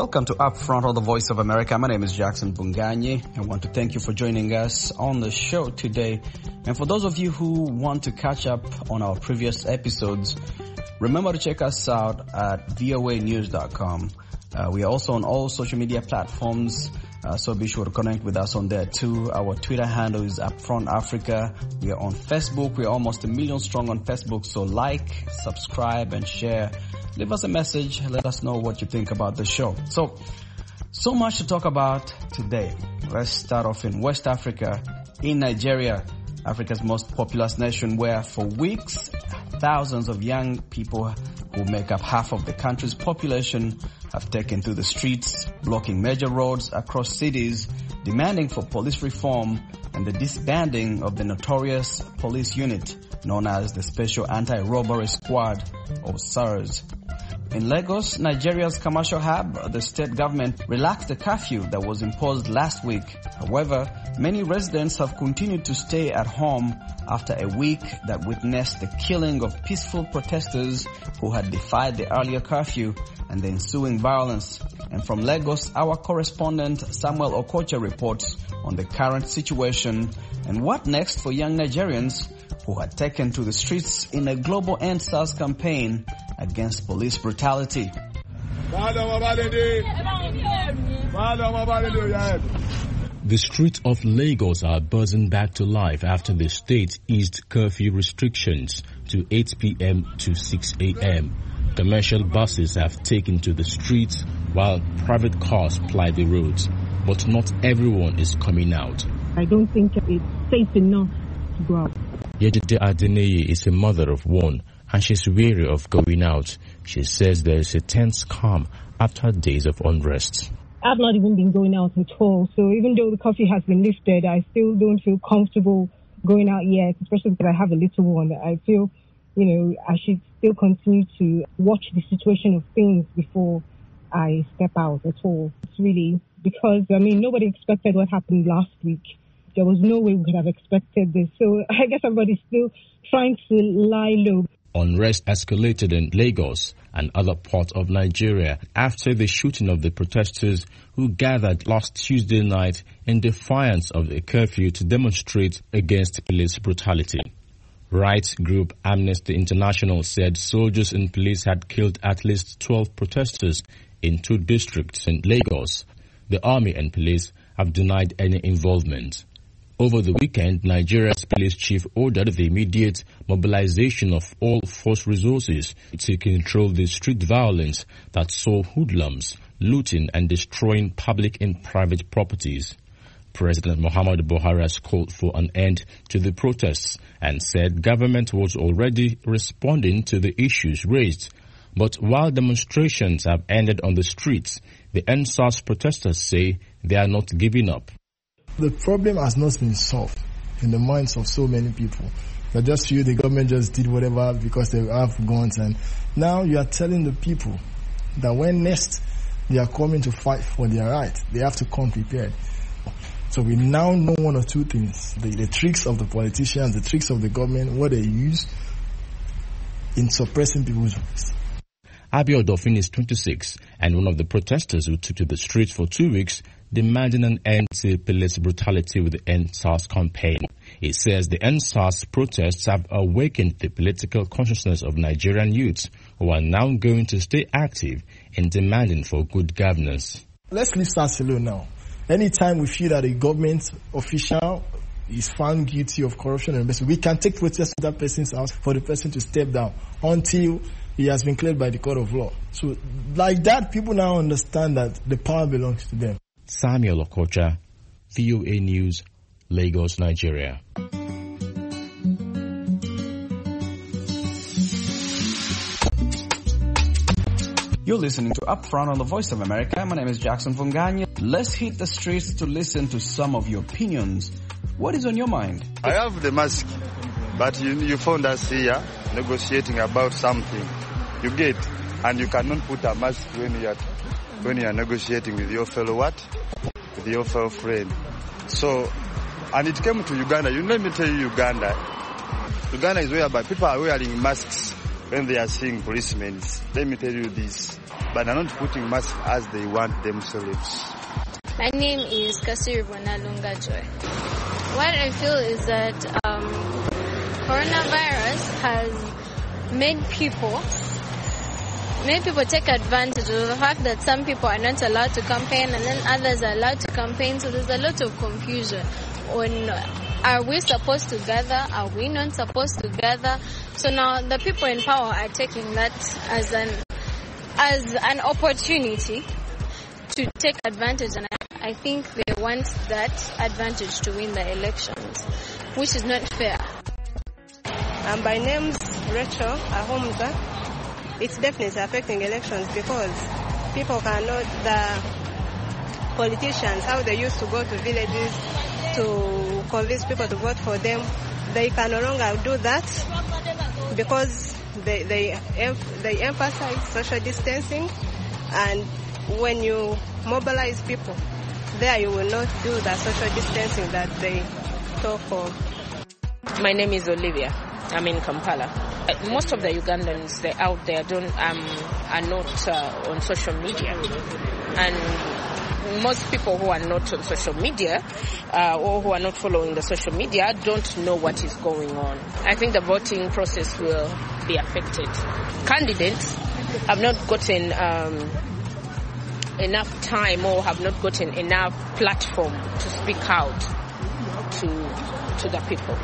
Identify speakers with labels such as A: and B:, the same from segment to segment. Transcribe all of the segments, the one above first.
A: Welcome to Upfront on the Voice of America. My name is Jackson Bunganyi. I want to thank you for joining us on the show today. And for those of you who want to catch up on our previous episodes, remember to check us out at voanews.com. We are also on all social media platforms, so be sure to connect with us on there too. Our Twitter handle is Upfront Africa. We are on Facebook. We are almost 1 million strong on Facebook, so like, subscribe, and share. Leave us a message. Let us know what you think about the show. So much to talk about today. Let's start off in West Africa, in Nigeria, Africa's most populous nation, where for weeks, thousands of young people who make up half of the country's population have taken to the streets, blocking major roads across cities, demanding for police reform and the disbanding of the notorious police unit known as the Special Anti-Robbery Squad, or SARS. In Lagos, Nigeria's commercial hub, the state government relaxed the curfew that was imposed last week. However, many residents have continued to stay at home after a week that witnessed the killing of peaceful protesters who had defied the earlier curfew and the ensuing violence. And from Lagos, our correspondent Samuel Okocha reports on the current situation and what next for young Nigerians who had taken to the streets in a global End SARS campaign against police brutality.
B: The streets of Lagos are buzzing back to life after the state eased curfew restrictions to 8 p.m. to 6 a.m. Commercial buses have taken to the streets while private cars ply the roads. But not everyone is coming out.
C: I don't think it's safe enough to go out.
B: Yejide Adeneye is a mother of one, and she's weary of going out. She says there is a tense calm after days of unrest.
C: I've not even been going out at all, so even though the curfew has been lifted, I still don't feel comfortable going out yet, especially because I have a little one. I feel, I should still continue to watch the situation of things before I step out at all. It's really because, nobody expected what happened last week. There was no way we could have expected this. So I guess everybody's still trying to lie low.
B: Unrest escalated in Lagos and other parts of Nigeria after the shooting of the protesters who gathered last Tuesday night in defiance of the curfew to demonstrate against police brutality. Rights group Amnesty International said soldiers and police had killed at least 12 protesters in 2 districts in Lagos. The army and police have denied any involvement. Over the weekend, Nigeria's police chief ordered the immediate mobilization of all force resources to control the street violence that saw hoodlums looting and destroying public and private properties. President Muhammadu Buhari has called for an end to the protests and said government was already responding to the issues raised. But while demonstrations have ended on the streets, the End SARS protesters say they are not giving up.
D: The problem has not been solved in the minds of so many people. They just feel the government just did whatever because they have guns, and now you are telling the people that when next they are coming to fight for their rights, they have to come prepared. So we now know one or two things. The tricks of the politicians, the tricks of the government, what they use in suppressing people's voice.
B: Abi Odofin is 26 and one of the protesters who took to the streets for 2 weeks demanding an end to police brutality with the End SARS campaign. He says the End SARS protests have awakened the political consciousness of Nigerian youths who are now going to stay active in demanding for good governance.
D: Let's leave SARS alone now. Anytime we feel that a government official is found guilty of corruption and embezzlement, we can take protests to that person's house for the person to step down until he has been cleared by the court of law. So like that, people now understand that the power belongs to them.
B: Samuel Okocha, VOA News, Lagos, Nigeria.
A: You're listening to Upfront on the Voice of America. My name is Jackson Vunganya. Let's hit the streets to listen to some of your opinions. What is on your mind?
E: I have the mask, but you found us here negotiating about something. You get, and you cannot put a mask when you are negotiating with your fellow with your fellow friend. So, and it came to Uganda. Let me tell you, Uganda is whereby people are wearing masks when they are seeing policemen, let me tell you this, but they're not putting masks as they want themselves.
F: My name is Kasiri Bonalunga Joy. What I feel is that coronavirus has made people take advantage of the fact that some people are not allowed to campaign and then others are allowed to campaign. So there's a lot of confusion on, are we supposed to gather? Are we not supposed to gather? So now the people in power are taking that as an opportunity to take advantage, and I think they want that advantage to win the elections, which is not fair.
G: My name's Rachel Ahomza. It's definitely affecting elections because people cannot, the politicians, how they used to go to villages to convince people to vote for them, they can no longer do that because they emphasize social distancing, and when you mobilize people, there you will not do the social distancing that they talk of.
H: My name is Olivia. I'm in Kampala. Most of the Ugandans out there are not on social media, and most people who are not on social media or who are not following the social media don't know what is going on. I think the voting process will be affected. Candidates have not gotten enough time or have not gotten enough platform to speak out to the people.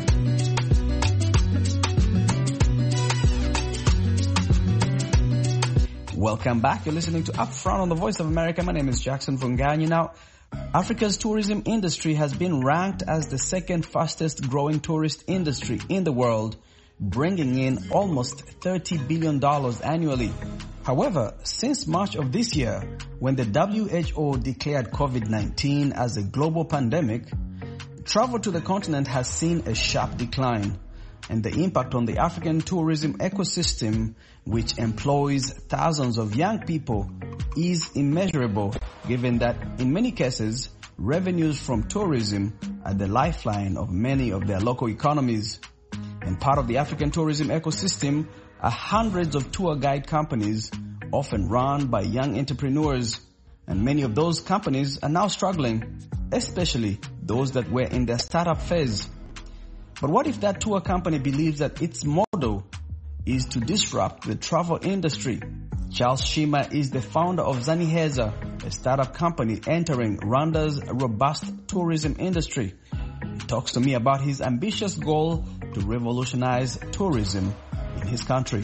A: Welcome back. You're listening to Upfront on the Voice of America. My name is Jackson Vunganyi. Now, Africa's tourism industry has been ranked as the second fastest growing tourist industry in the world, bringing in almost $30 billion annually. However, since March of this year, when the WHO declared COVID-19 as a global pandemic, travel to the continent has seen a sharp decline. And the impact on the African tourism ecosystem, which employs thousands of young people, is immeasurable, given that in many cases, revenues from tourism are the lifeline of many of their local economies. And part of the African tourism ecosystem are hundreds of tour guide companies, often run by young entrepreneurs. And many of those companies are now struggling, especially those that were in their startup phase. But what if that tour company believes that its motto is to disrupt the travel industry? Charles Shima is the founder of Zaniheza, a startup company entering Rwanda's robust tourism industry. He talks to me about his ambitious goal to revolutionize tourism in his country.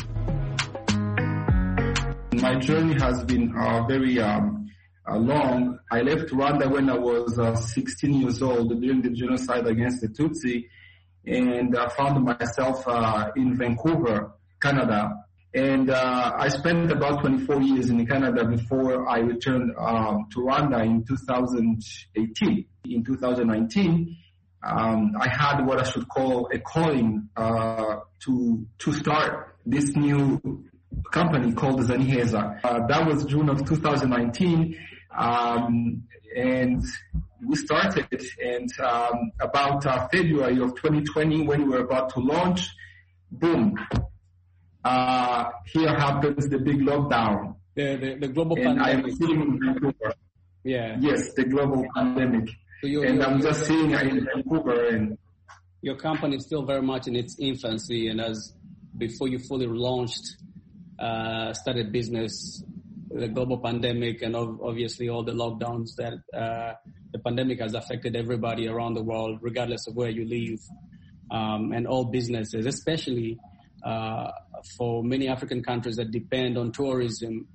I: My journey has been very long. I left Rwanda when I was 16 years old during the genocide against the Tutsi, and I found myself in Vancouver, Canada. And I spent about 24 years in Canada before I returned to Rwanda in 2018. In 2019, I had what I should call a calling to start this new company called Zaniheza. That was June of 2019, and we started. And about February of 2020, when we were about to launch, boom, here happens the big lockdown.
J: The global
I: and
J: pandemic.
I: I'm sitting in Vancouver.
J: Yeah.
I: Yes, the global pandemic.
J: So
I: I'm just sitting in Vancouver. And
J: your company is still very much in its infancy, and as before you fully launched, started business, the global pandemic and obviously all the lockdowns that the pandemic has affected everybody around the world, regardless of where you live, and all businesses, especially for many African countries that depend on tourism.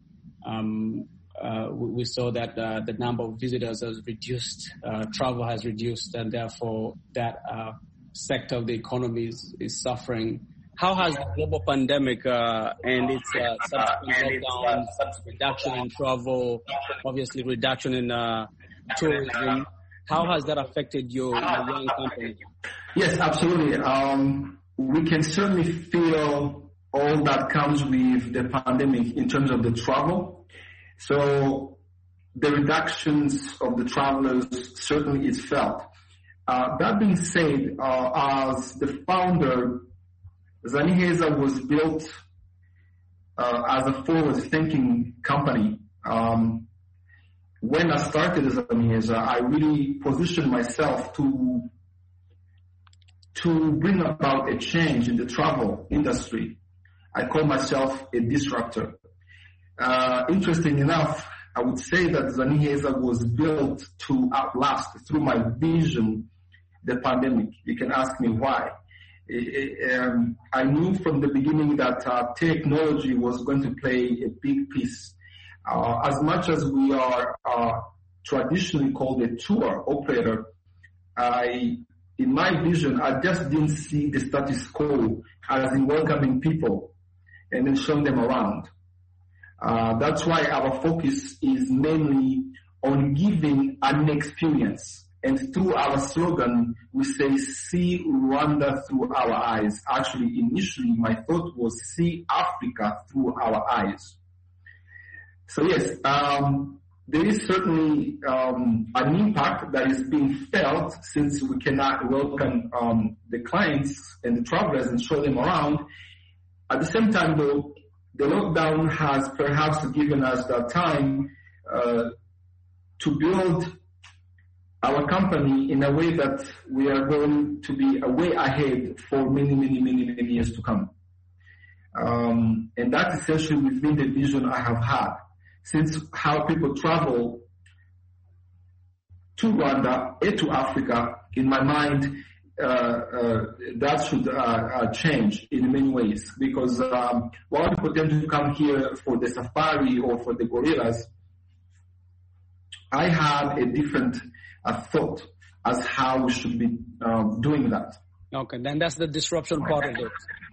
J: We saw that the number of visitors has reduced, travel has reduced, and therefore that sector of the economy is suffering. How has the global pandemic and its subsequent lockdowns, reduction in travel, obviously reduction in tourism, how has that affected your young company?
I: yes, absolutely. We can certainly feel all that comes with the pandemic in terms of the travel. So the reductions of the travelers certainly is felt. That being said, as the founder, Zaniheza was built as a forward-thinking company. When I started as Zaniheza, I really positioned myself to bring about a change in the travel industry. I call myself a disruptor. Interesting enough, I would say that Zaniheza was built to outlast, through my vision, the pandemic. You can ask me why. I knew from the beginning that technology was going to play a big piece. As much as we are traditionally called a tour operator, in my vision, I just didn't see the status quo as in welcoming people and then showing them around. That's why our focus is mainly on giving an experience. And through our slogan, we say, see Rwanda through our eyes. Actually, initially, my thought was see Africa through our eyes. So yes, there is certainly an impact that is being felt since we cannot welcome the clients and the travelers and show them around. At the same time, though, the lockdown has perhaps given us the time to build our company in a way that we are going to be way ahead for many years to come. And that's essentially within the vision I have had. Since how people travel to Rwanda and to Africa, in my mind, that should change in many ways. Because while people tend to come here for the safari or for the gorillas, I have a different thought as how we should be doing that.
J: Okay, then that's the disruption part of it.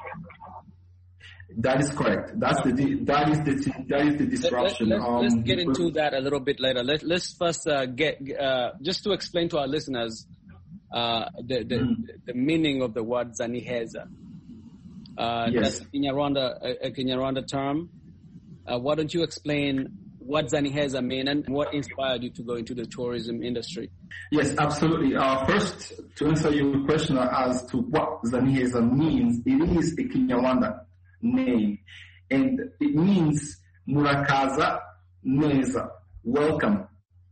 I: That is correct. That is the disruption.
J: Let's get into that a little bit later. Let's first get just to explain to our listeners the meaning of the word Zaniheza.
I: Yes.
J: That's a Kinyarwanda term. Why don't you explain what Zaniheza means and what inspired you to go into the tourism industry?
I: Yes, absolutely. First, to answer your question as to what Zaniheza means, it is a Kinyarwanda name, and it means Murakaza Neza, welcome.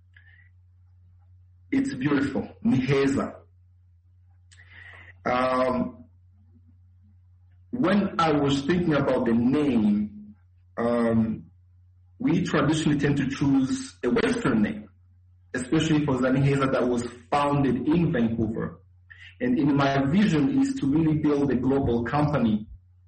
I: It's beautiful, Niheza. When I was thinking about the name, we traditionally tend to choose a Western name, especially for Zaniheza that was founded in Vancouver. And in my vision is to really build a global company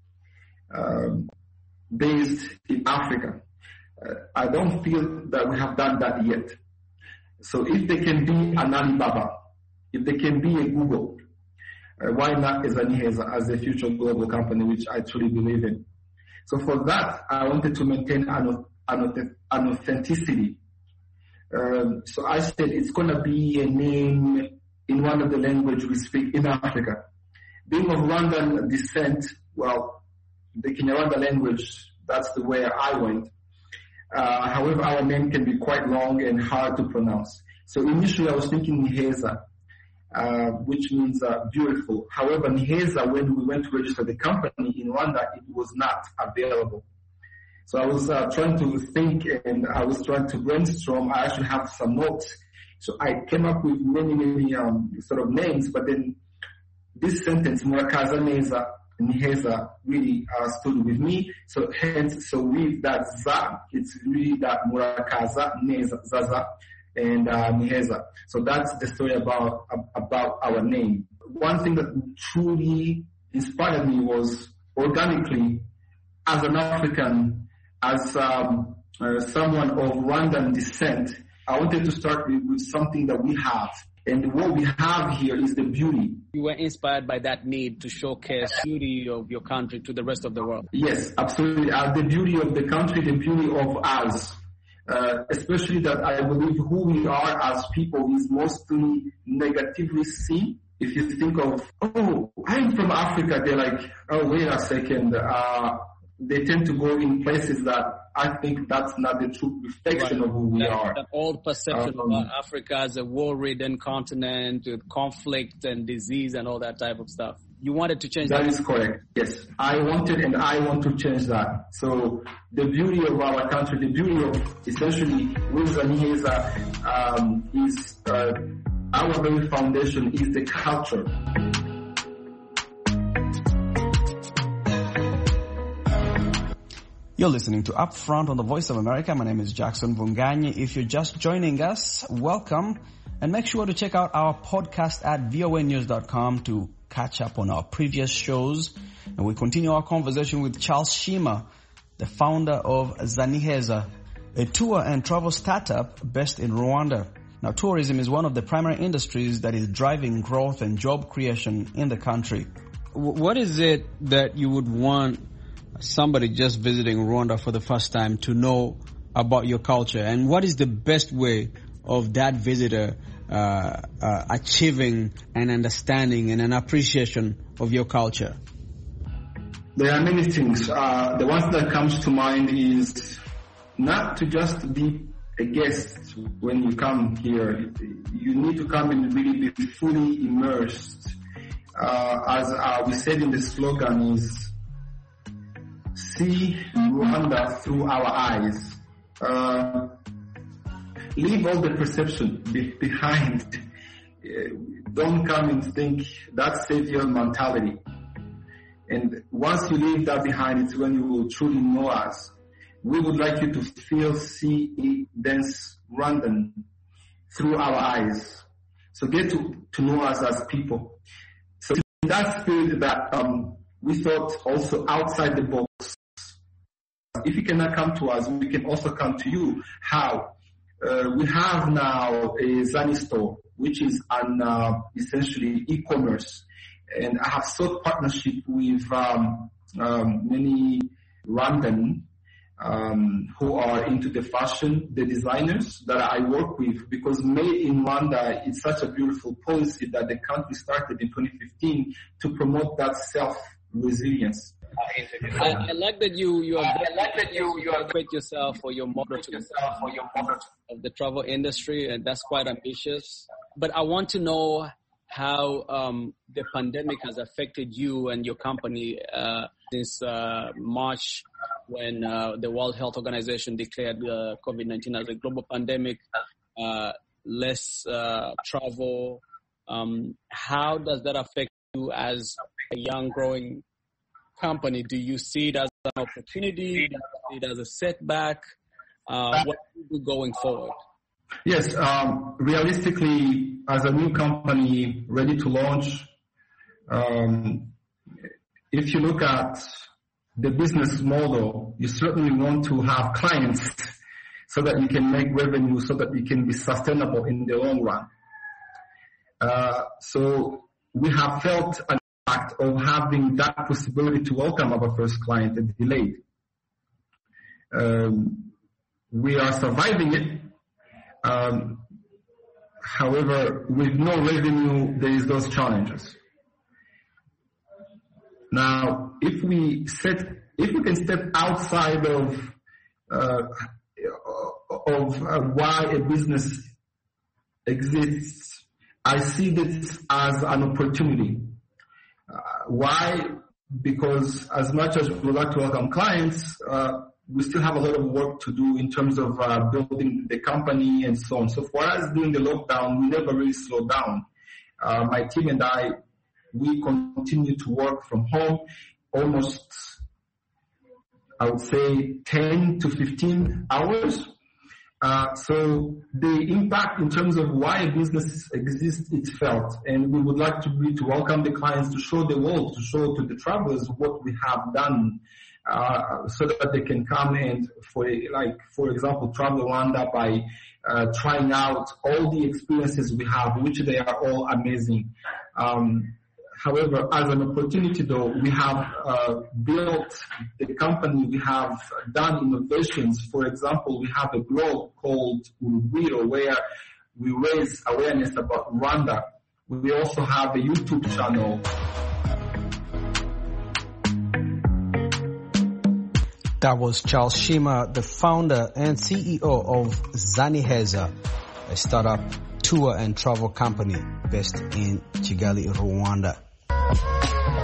I: based in Africa. I don't feel that we have done that yet. So if there can be an Alibaba, if there can be a Google, why not Zaniheza as a future global company, which I truly believe in. So for that, I wanted to maintain an authenticity. So I said it's going to be a name in one of the languages we speak in Africa. Being of Rwandan descent, well, the Kinyarwanda language, that's the way I went. However, our name can be quite long and hard to pronounce. So initially I was thinking Niheza, which means beautiful. However, Niheza, when we went to register the company in Rwanda, it was not available. So I was trying to think and I was trying to brainstorm. I actually have some notes. So I came up with many sort of names, but then this sentence, Murakaza Neza, Niheza, really stood with me. So hence, so with that za, it's really that Murakaza Neza, Zaza, and Niheza. So that's the story about our name. One thing that truly inspired me was organically, as an African, as someone of Rwandan descent, I wanted to start with something that we have. And what we have here is the beauty.
J: You were inspired by that need to showcase beauty of your country to the rest of the world.
I: Yes, absolutely. The beauty of the country, the beauty of us. Especially that I believe who we are as people is mostly negatively seen. If you think of, oh, I'm from Africa, they're like, oh, wait a second. They tend to go in places that I think that's not the true reflection of who we are.
J: That old perception about Africa as a war-ridden continent with conflict and disease and all that type of stuff. You wanted to change
I: that?
J: That
I: is correct. Yes, I wanted and I want to change that. So the beauty of our country, the beauty of essentially with Zaniheza is our very foundation is the culture.
A: You're listening to Upfront on the Voice of America. My name is Jackson Bunganyi. If you're just joining us, welcome. And make sure to check out our podcast at voanews.com to catch up on our previous shows. And we continue our conversation with Charles Shima, the founder of Zaniheza, a tour and travel startup based in Rwanda. Now, tourism is one of the primary industries that is driving growth and job creation in the country. What is it that you would want somebody just visiting Rwanda for the first time to know about your culture, and what is the best way of that visitor achieving an understanding and an appreciation of your culture?
I: There are many things. The one that comes to mind is not to just be a guest when you come here. You need to come and really be fully immersed. As we said in the slogan is, see Rwanda through our eyes. Leave all the perception behind. Don't come and think that savior mentality. And once you leave that behind, it's when you will truly know us. We would like you to feel, see, dance Rwandan through our eyes. So get to know us as people. So in that spirit that we thought also outside the box. If you cannot come to us, we can also come to you. How? We have now a Zani store, which is an essentially e-commerce. And I have sought partnership with many Rwandan who are into the fashion, the designers that I work with, because Made in Rwanda is such a beautiful policy that the country started in 2015 to promote that self-resilience.
J: I like that you equate yourself or your motto of the travel industry, and that's quite ambitious. But I want to know how the pandemic has affected you and your company since March, when the World Health Organization declared COVID-19 as a global pandemic, less travel. How does that affect you as a young, growing company? Do you see it as an opportunity? Do you see it as a setback? What do you do going forward?
I: Yes, realistically, as a new company ready to launch, if you look at the business model, you certainly want to have clients so that you can make revenue, so that you can be sustainable in the long run. So we have felt an impact of having that possibility to welcome our first client and delayed. We are surviving it. However, with no revenue, there is those challenges. Now, if we can step outside of why a business exists, I see this as an opportunity. Why? Because as much as we would like to welcome clients, we still have a lot of work to do in terms of building the company and so on. So for us during the lockdown, we never really slowed down. My team and I, we continue to work from home almost, I would say, 10 to 15 hours. So the impact in terms of why a business exists, it's felt. And we would like to welcome the clients, to show the world, to show to the travelers what we have done, so that they can come and, for example, travel Rwanda by trying out all the experiences we have, which they are all amazing. However, as an opportunity though, we have built the company, we have done innovations. For example, we have a blog called Urugwiro where we raise awareness about Rwanda. We also have a YouTube channel.
A: That was Charles Shima, the founder and CEO of Zaniheza, a startup tour and travel company based in Kigali, Rwanda.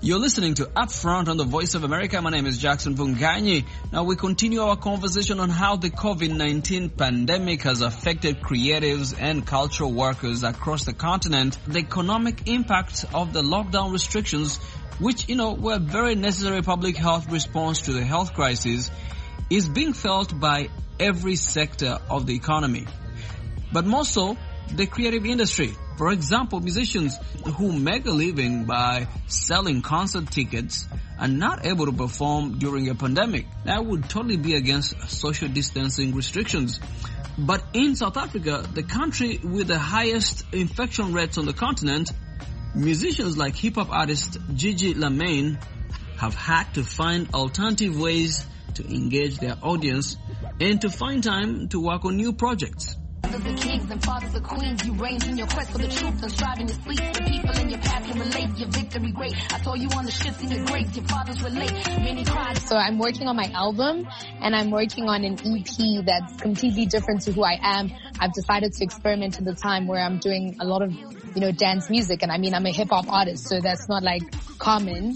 A: You're listening to Upfront on the Voice of America. My name is Jackson Bunganyi. Now we continue our conversation on how the COVID-19 pandemic has affected creatives and cultural workers across the continent, the economic impact of the lockdown restrictions, which, were a very necessary public health response to the health crisis, is being felt by every sector of the economy. But more so, the creative industry. For example, musicians who make a living by selling concert tickets are not able to perform during a pandemic. That would totally be against social distancing restrictions. But in South Africa, the country with the highest infection rates on the continent, musicians like hip-hop artist Gigi Lamayne have had to find alternative ways to engage their audience and to find time to work on new projects.
K: Of the kings and fathers of queens, you reign in your quest for the truth and striving to sleep. The people in your path can relate, your victory great. I saw you on the ships in your grace, your fathers relate. Many cried.
L: So I'm working on my album, and I'm working on an EP that's completely different to who I am. I've decided to experiment in the time where I'm doing a lot of, dance music, and I'm a hip hop artist, so that's not like common.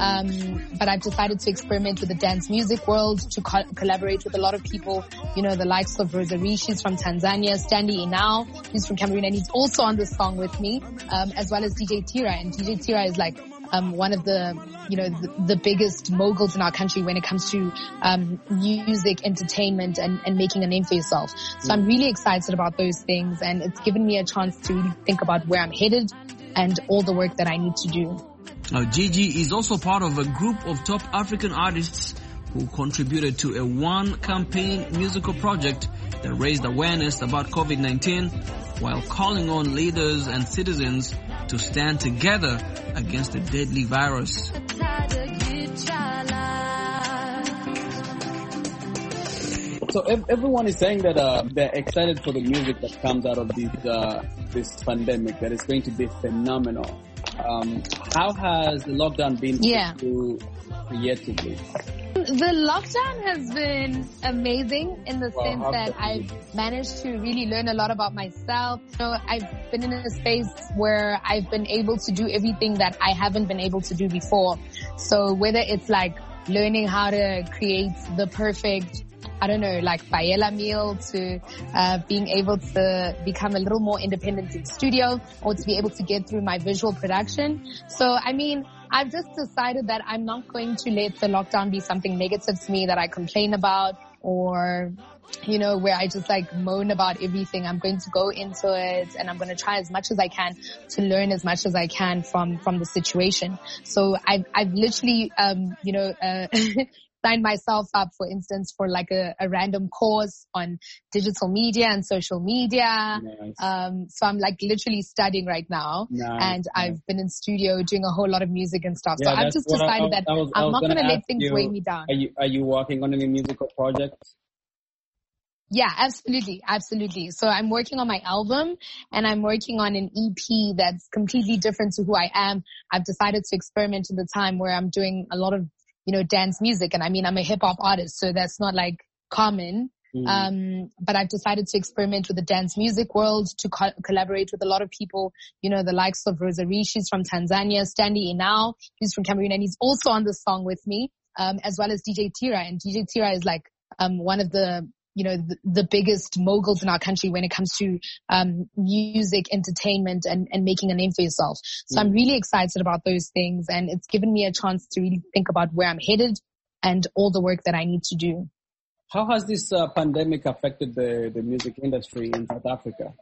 L: But I've decided to experiment with the dance music world, to collaborate with a lot of people, the likes of Rosary, she's from Tanzania, Stanley Inau, he's from Cameroon, and he's also on this song with me, as well as DJ Tira. And DJ Tira is like one of the, the biggest moguls in our country when it comes to music, entertainment, and making a name for yourself. So I'm really excited about those things, and it's given me a chance to really think about where I'm headed and all the work that I need to do.
A: Now, Gigi is also part of a group of top African artists who contributed to a one-campaign musical project that raised awareness about COVID-19 while calling on leaders and citizens to stand together against the deadly virus.
J: So everyone is saying that they're excited for the music that comes out of this pandemic, that it's going to be phenomenal. How has the lockdown been for you creatively?
L: The lockdown has been amazing in the sense that I've managed to really learn a lot about myself. I've been in a space where I've been able to do everything that I haven't been able to do before. So whether it's like learning how to create the perfect, paella meal, to being able to become a little more independent in studio, or to be able to get through my visual production. So, I've just decided that I'm not going to let the lockdown be something negative to me that I complain about, or, where I just moan about everything. I'm going to go into it, and I'm going to try as much as I can to learn as much as I can from the situation. So I've literally, signed myself up, for instance, for a random course on digital media and social media. Nice. So I'm literally studying right now. Nice. And I've been in studio doing a whole lot of music and stuff. Yeah, so I've just decided that I'm not going to let things weigh me down.
J: Are you working on any musical projects?
L: Yeah, absolutely. So I'm working on my album, and I'm working on an EP that's completely different to who I am. I've decided to experiment in the time where I'm doing a lot of dance music, and I'm a hip hop artist, so that's not common. But I've decided to experiment with the dance music world, to collaborate with a lot of people, the likes of Rosary, she's from Tanzania, Stanley Inau, he's from Cameroon, and he's also on this song with me, as well as DJ Tira. And DJ Tira is one of the, the biggest moguls in our country when it comes to music, entertainment, and making a name for yourself. So I'm really excited about those things, and it's given me a chance to really think about where I'm headed and all the work that I need to do.
J: How has this pandemic affected the music industry in South Africa?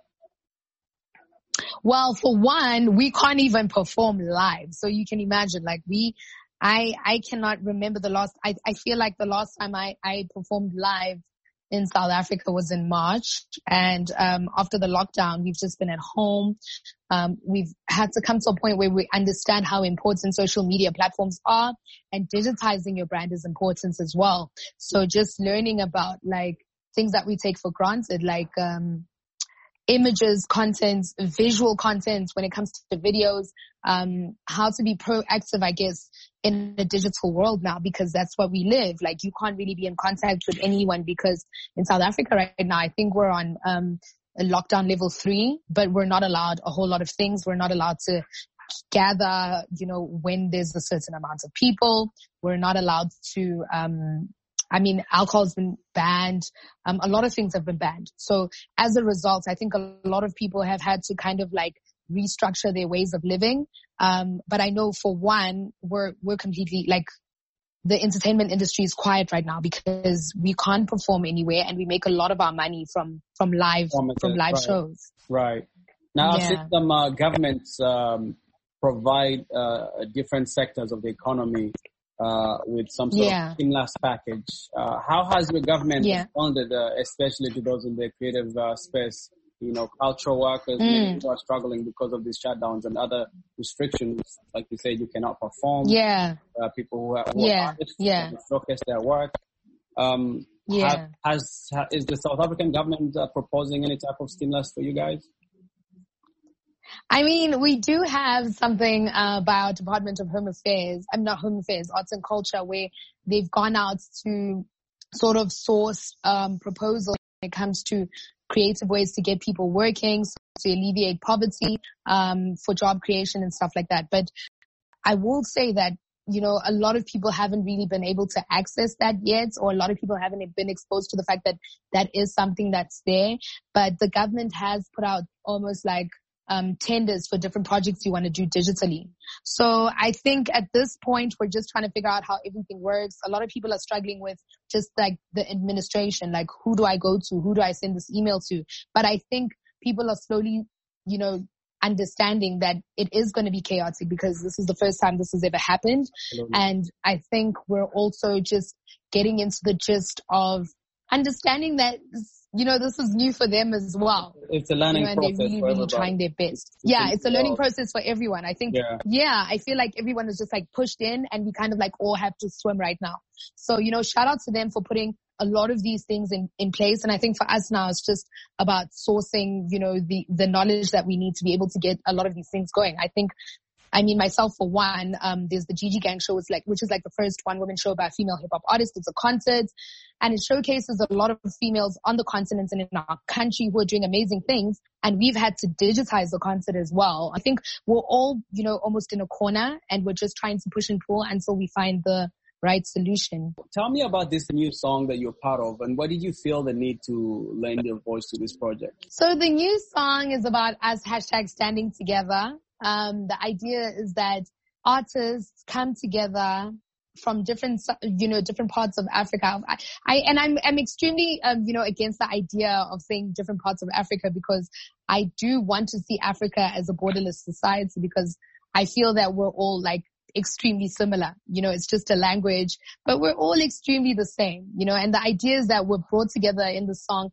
L: Well, for one, we can't even perform live. So you can imagine, I cannot remember the last, I feel like the last time I performed live in South Africa was in March. And after the lockdown, we've just been at home. We've had to come to a point where we understand how important social media platforms are, and digitizing your brand is important as well. So just learning about things that we take for granted, images, content, visual content when it comes to videos, how to be proactive, I guess, in the digital world now, because that's what we live. You can't really be in contact with anyone, because in South Africa right now, I think we're on a lockdown level 3, but we're not allowed a whole lot of things. We're not allowed to gather, when there's a certain amount of people. We're not allowed to, alcohol's been banned. A lot of things have been banned. So as a result, I think a lot of people have had to kind of like restructure their ways of living. But I know for one, we're completely like, the entertainment industry is quiet right now because we can't perform anywhere, and we make a lot of our money from live shows.
J: Right. Now, I've seen some governments provide different sectors of the economy with some sort of stimulus package. How has your government responded, especially to those in the creative space? Cultural workers who are struggling because of these shutdowns and other restrictions. Like you said, you cannot perform. People who are artists showcase their work. Is the South African government proposing any type of stimulus for you guys?
L: I mean, we do have something by our Department of Arts and Culture, where they've gone out to sort of source proposals when it comes to creative ways to get people working, to alleviate poverty, for job creation and stuff like that. But I will say that, a lot of people haven't really been able to access that yet, or a lot of people haven't been exposed to the fact that that is something that's there. But the government has put out almost like tenders for different projects you want to do digitally. So I think at this point, we're just trying to figure out how everything works. A lot of people are struggling with just like the administration, like who do I go to? Who do I send this email to? But I think people are slowly, understanding that it is going to be chaotic because this is the first time this has ever happened. Absolutely. And I think we're also just getting into the gist of understanding that this is new for them as well.
J: It's a learning process.
L: And they're really trying their best. It's a learning process for everyone. I think, I feel like everyone is just like pushed in, and we kind of like all have to swim right now. So, shout out to them for putting a lot of these things in place. And I think for us now, it's just about sourcing, the knowledge that we need to be able to get a lot of these things going. Myself for one, there's the Gigi Gang show, which is like the first one-woman show by a female hip-hop artist. It's a concert, and it showcases a lot of females on the continent and in our country who are doing amazing things. And we've had to digitize the concert as well. I think we're all, almost in a corner, and we're just trying to push and pull until we find the right solution.
J: Tell me about this new song that you're part of, and why did you feel the need to lend your voice to this project?
L: So the new song is about us #standing together. The idea is that artists come together from different parts of Africa. I'm extremely, against the idea of saying different parts of Africa, because I do want to see Africa as a borderless society, because I feel that we're all like extremely similar. It's just a language, but we're all extremely the same, and the idea is that we're brought together in the song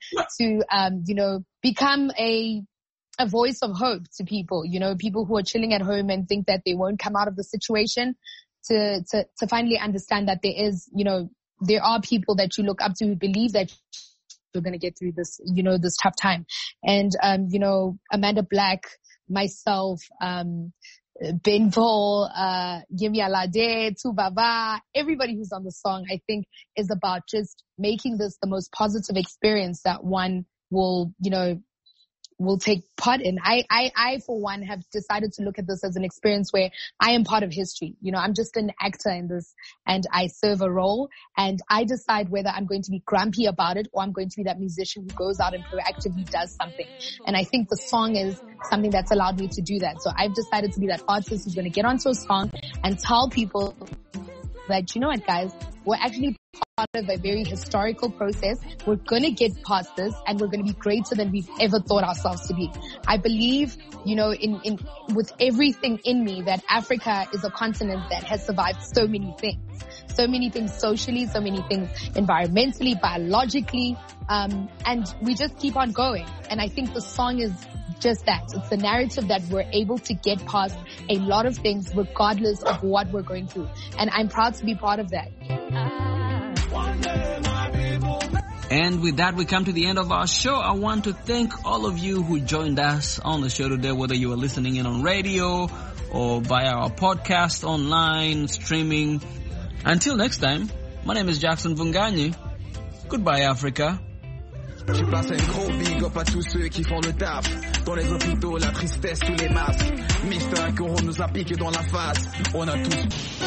L: to, become a voice of hope to people, people who are chilling at home and think that they won't come out of the situation, to finally understand that there is, there are people that you look up to who believe that you're going to get through this, this tough time. And, Amanda Black, myself, Ben Paul, Yemi Alade, Tubaba, everybody who's on the song, I think is about just making this the most positive experience that one will take part in. I for one have decided to look at this as an experience where I am part of history. I'm just an actor in this, and I serve a role, and I decide whether I'm going to be grumpy about it or I'm going to be that musician who goes out and proactively does something. And I think the song is something that's allowed me to do that. So I've decided to be that artist who's going to get onto a song and tell people that, you know what, guys, we're actually part of a very historical process. We're going to get past this, and we're going to be greater than we've ever thought ourselves to be. I believe, in with everything in me, that Africa is a continent that has survived so many things socially, so many things environmentally, biologically, and we just keep on going. And I think the song is just that. It's the narrative that we're able to get past a lot of things regardless of what we're going through. And I'm proud to be part of that.
A: And with that, we come to the end of our show. I want to thank all of you who joined us on the show today, whether you are listening in on radio or via our podcast, online, streaming. Until next time, my name is Jackson Vunganyi. Goodbye, Africa.
M: Je place un gros big up à tous ceux qui font le taf. Dans les hôpitaux, la tristesse sous les masques. Mister Corona nous a piqué dans la face. On a tous